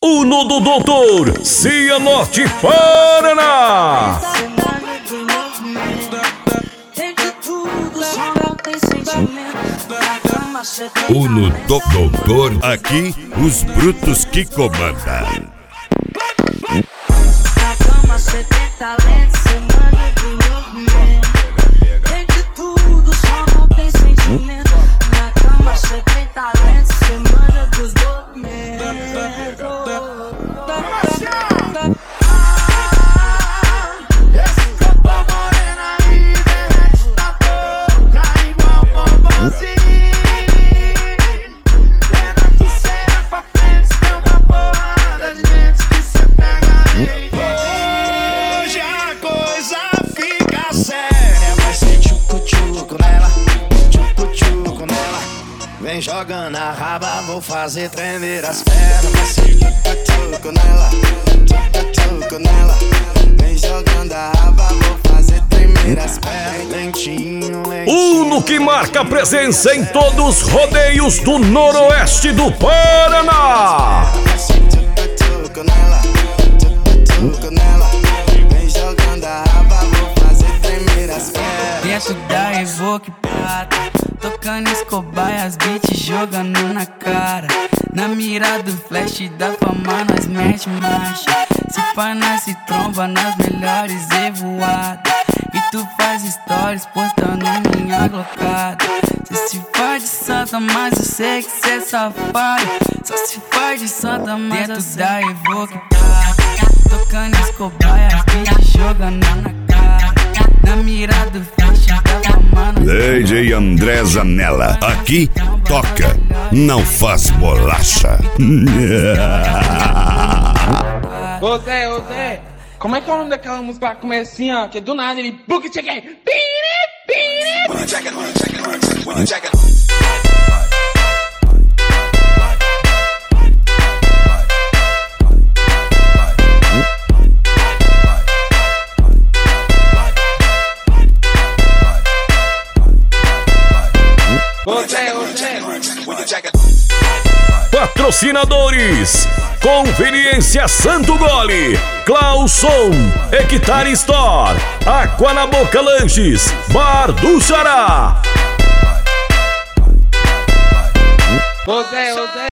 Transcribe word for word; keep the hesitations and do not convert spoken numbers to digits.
Uno do Doutor, Cianorte, Paraná. Uno do Doutor, aqui os brutos que comandam. Na cama cê tem talento, cê manda do movimento. Tem de tudo, só não tem sentimento. Na cama cê tem talento, cê manda dos movimentos. Esse corpo morena me derrete na boca igual bombonzinho. Leva que cê é pra frente, tem uma porrada de gente que cê pega aí. Hoje a coisa fica séria, vai ser tchucu-tchucu nela, tchucu-tchucu nela. Vem jogando a raba, vou fazer tremer as pernas. Vai ser tchucu-tchucu nela, tchucu-tchucu nela. Vem jogando a raba, vou fazer tremer as pernas. Lentinho, lentinho. Uno que marca presença em todos os rodeios do noroeste do Paraná. Vai ser tchucu-tchucu nela, tchucu-tchucu nela. Vem jogando a raba, vou fazer tremer as pernas. Dentro da Evoque Prata, tocando Escobar e as beats jogando na cara. Na mira do flash da fama nós mete marcha. Se pá nós se tromba nas melhores evoadas. E tu faz stories postando minha glocada. Cê se faz de santa, mas eu sei que cê é safado. Só se faz de santa, mas dentro da Evoque Prata, tocando Escobar e as beats jogando na cara. Na mira do flash da fama nós D J André Zanella, aqui toca, não faz bolacha. Ô Zé, ô Zé, como é que é o nome daquela música lá que começa assim, ó? Que do nada ele book check aí. Pire, pire. Ô Zé, ô Zé. Patrocinadores: Conveniência Santo Gole, Clauson, Hectare Store, Aqua na Boca Lanches, Bar do Xará. Ô Zé, ô Zé.